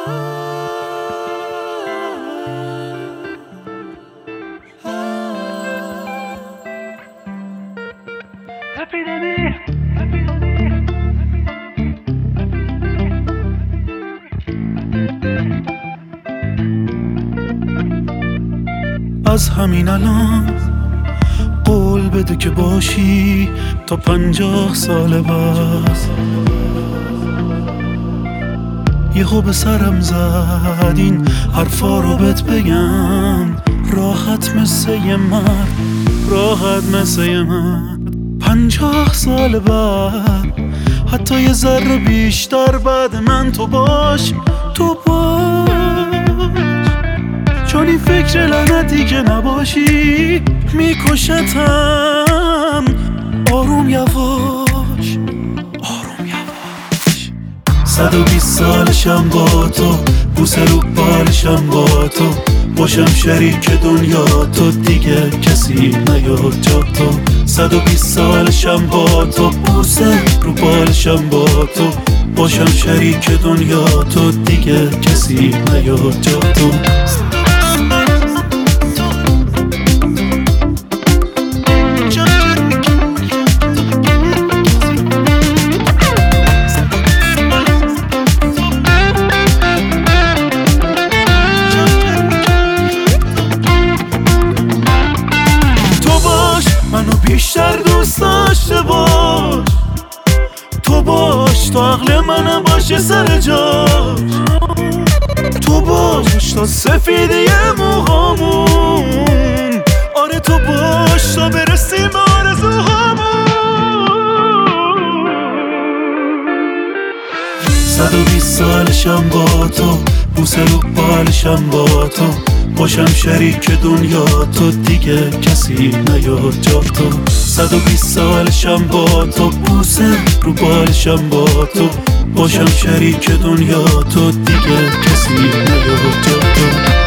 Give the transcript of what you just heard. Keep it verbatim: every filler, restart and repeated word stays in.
از همین الان قول بده که باشی تا پنجاه سال بعد. یهو به سرم زد این حرفا رو بهت بگم، راحت مثل یه مرد، راحت مثل یه مرد. پنجاه سال بعد حتی یه ذره بیشتر بعد من تو باش، تو باش. چون این فکر لعنتی که نباشی میکشتم. آروم یواش، آروم یواش. صد و بیست سالشم با تو، بوسه رو بالشم با تو، باشم شریک دنیا تو، دیگه کسی نیاد جا تو. صد و بیست سالشم با تو، بوسه رو بالشم با تو، باشم شریک دنیا تو، دیگه کسی نیاد جا تو. بیشتر دوست داشته باش، تو باش تا عقل منم باشه سر جاش، تو باش تا سفیدی موهامون، آره تو باش تا برسیم به آرزوهامون. صد و بیست سالشم با تو، بوسه رو بالشم با تو، باشم شریک دنیا تو، دیگه کسی نیاد جا تو. صد و بیست سالشم با تو، بوسه رو بالشم با تو، باشم شریک دنیا تو، دیگه کسی نیاد جا تو.